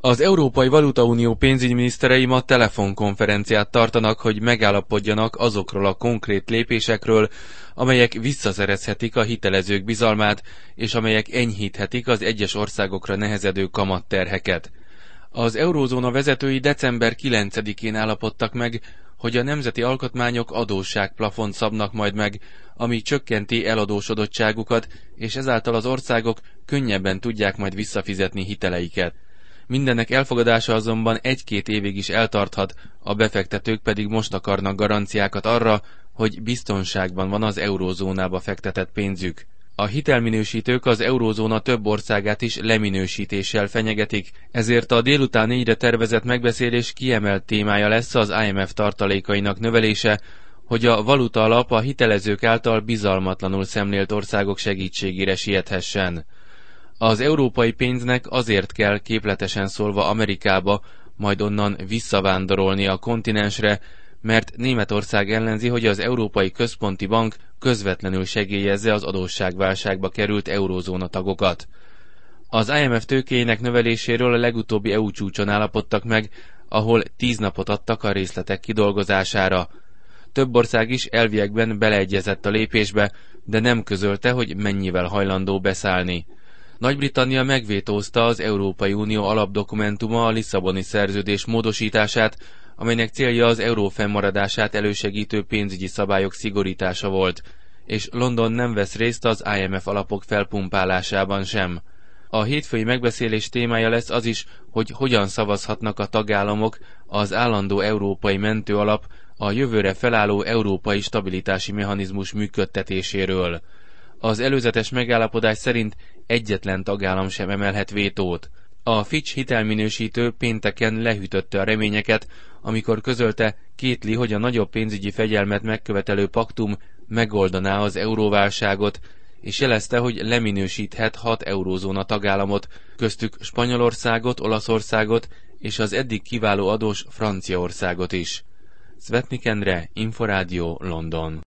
Az Európai Valutaunió pénzügyminiszterei ma telefonkonferenciát tartanak, hogy megállapodjanak azokról a konkrét lépésekről, amelyek visszaszerezhetik a hitelezők bizalmát, és amelyek enyhíthetik az egyes országokra nehezedő kamatterheket. Az eurózóna vezetői december 9-én állapodtak meg, hogy a nemzeti alkotmányok adósságplafont szabnak majd meg, ami csökkenti eladósodottságukat, és ezáltal az országok könnyebben tudják majd visszafizetni hiteleiket. Mindennek elfogadása azonban 1-2 évig is eltarthat, a befektetők pedig most akarnak garanciákat arra, hogy biztonságban van az eurózónába fektetett pénzük. A hitelminősítők az eurózóna több országát is leminősítéssel fenyegetik, ezért a délután 4-re tervezett megbeszélés kiemelt témája lesz az IMF tartalékainak növelése, hogy a valutaalap a hitelezők által bizalmatlanul szemlélt országok segítségére siethessen. Az európai pénznek azért kell képletesen szólva Amerikába, majd onnan visszavándorolni a kontinensre, mert Németország ellenzi, hogy az Európai Központi Bank közvetlenül segélyezze az adósságválságba került eurózóna tagokat. Az IMF tőkéjének növeléséről a legutóbbi EU csúcson állapodtak meg, ahol 10 napot adtak a részletek kidolgozására. Több ország is elviekben beleegyezett a lépésbe, de nem közölte, hogy mennyivel hajlandó beszállni. Nagy-Britannia megvétózta az Európai Unió alapdokumentuma, a Lisszaboni Szerződés módosítását, amelynek célja az euró fennmaradását elősegítő pénzügyi szabályok szigorítása volt, és London nem vesz részt az IMF alapok felpumpálásában sem. A hétfői megbeszélés témája lesz az is, hogy hogyan szavazhatnak a tagállamok az állandó európai mentőalap, a jövőre felálló európai stabilitási mechanizmus működtetéséről. Az előzetes megállapodás szerint egyetlen tagállam sem emelhet vétót. A Fitch hitelminősítő pénteken lehűtötte a reményeket, amikor közölte, kétli, hogy a nagyobb pénzügyi fegyelmet megkövetelő paktum megoldaná az euróválságot, és jelezte, hogy leminősíthet 6 eurózóna tagállamot, köztük Spanyolországot, Olaszországot és az eddig kiváló adós Franciaországot is. Svetnik Endre, Inforádió, London.